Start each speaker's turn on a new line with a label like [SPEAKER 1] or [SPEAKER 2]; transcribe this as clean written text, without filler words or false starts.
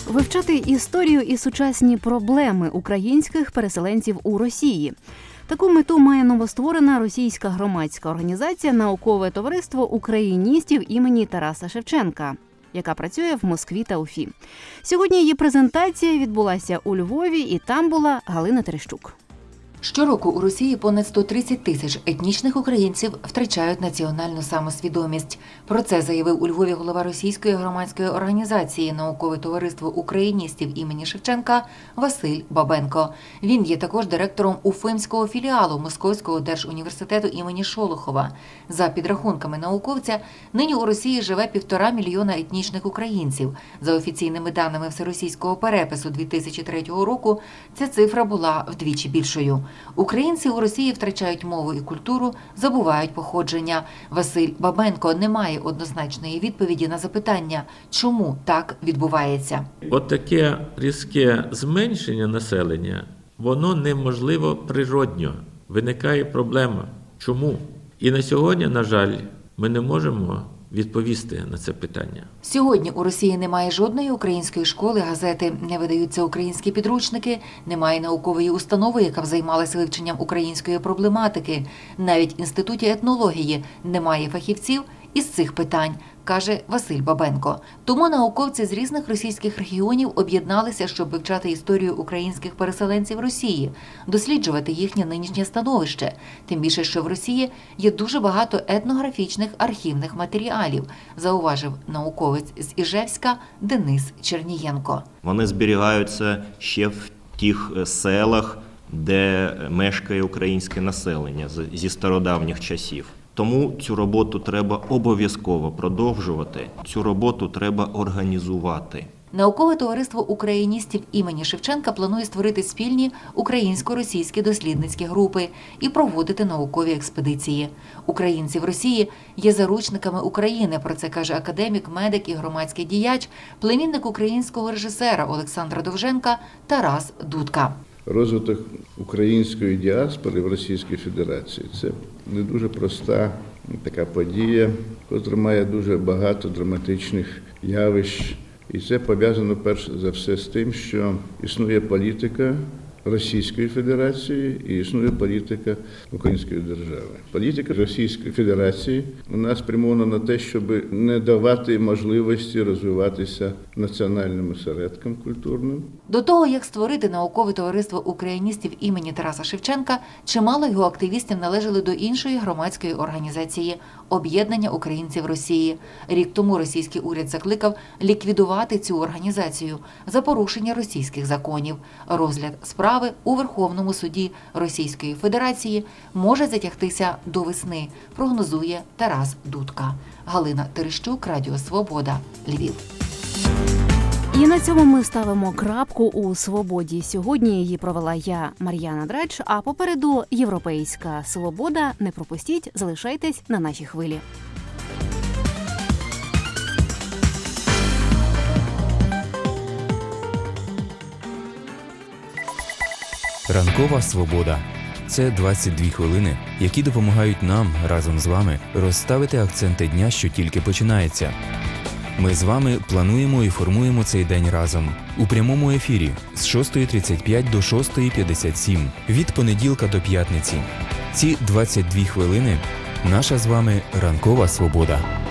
[SPEAKER 1] Вивчати історію і сучасні проблеми українських переселенців у Росії. Таку мету має новостворена російська громадська організація «Наукове товариство україністів імені Тараса Шевченка», яка працює в Москві та Уфі. Сьогодні її презентація відбулася у Львові, і там була Галина Терещук.
[SPEAKER 2] Щороку у Росії понад 130 тисяч етнічних українців втрачають національну самосвідомість. Про це заявив у Львові голова російської громадської організації «Наукове товариство україністів імені Шевченка» Василь Бабенко. Він є також директором уфимського філіалу Московського держуніверситету імені Шолохова. За підрахунками науковця, нині у Росії живе 1,5 мільйона етнічних українців. За офіційними даними всеросійського перепису 2003 року, ця цифра була вдвічі більшою. Українці у Росії втрачають мову і культуру, забувають походження. Василь Бабенко не має однозначної відповіді на запитання, чому так відбувається.
[SPEAKER 3] От таке різке зменшення населення, воно неможливо природньо. Виникає проблема. Чому? І на сьогодні, на жаль, ми не можемо відповісти на це питання.
[SPEAKER 2] Сьогодні у Росії немає жодної української школи, газети, не видаються українські підручники, немає наукової установи, яка б займалася вивченням української проблематики. Навіть в Інституті етнології немає фахівців із цих питань, каже Василь Бабенко. Тому науковці з різних російських регіонів об'єдналися, щоб вивчати історію українських переселенців Росії, досліджувати їхнє нинішнє становище. Тим більше, що в Росії є дуже багато етнографічних архівних матеріалів, зауважив науковець з Іжевська Денис Чернієнко.
[SPEAKER 4] Вони зберігаються ще в тих селах, де мешкає українське населення зі стародавніх часів. Тому цю роботу треба обов'язково продовжувати, цю роботу треба організувати.
[SPEAKER 2] Наукове товариство україністів імені Шевченка планує створити спільні українсько-російські дослідницькі групи і проводити наукові експедиції. Українці в Росії є заручниками України, про це каже академік, медик і громадський діяч, племінник українського режисера Олександра Довженка Тарас Дудка.
[SPEAKER 5] Розвиток української діаспори в Російській Федерації – це не дуже проста така подія, котра має дуже багато драматичних явищ. І це пов'язано перш за все з тим, що існує політика Російської Федерації і існує політика Української держави. Політика Російської Федерації у нас спрямована на те, щоб не давати можливості розвиватися національним осередкам культурним.
[SPEAKER 2] До того, як створити наукове товариство україністів імені Тараса Шевченка, чимало його активістів належали до іншої громадської організації «Об'єднання українців Росії». Рік тому російський уряд закликав ліквідувати цю організацію за порушення російських законів. Розгляд справи у Верховному суді Російської Федерації може затягтися до весни, прогнозує Тарас Дудка. Галина Терещук, Радіо Свобода, Львів.
[SPEAKER 1] І на цьому ми ставимо крапку у «Свободі». Сьогодні її провела я, Мар'яна Драч, а попереду «Європейська свобода». Не пропустіть, залишайтесь на нашій хвилі.
[SPEAKER 6] Ранкова свобода – це 22 хвилини, які допомагають нам разом з вами розставити акценти дня, що тільки починається. Ми з вами плануємо і формуємо цей день разом. У прямому ефірі з 6:35 до 6:57, від понеділка до п'ятниці. Ці 22 хвилини – наша з вами ранкова свобода.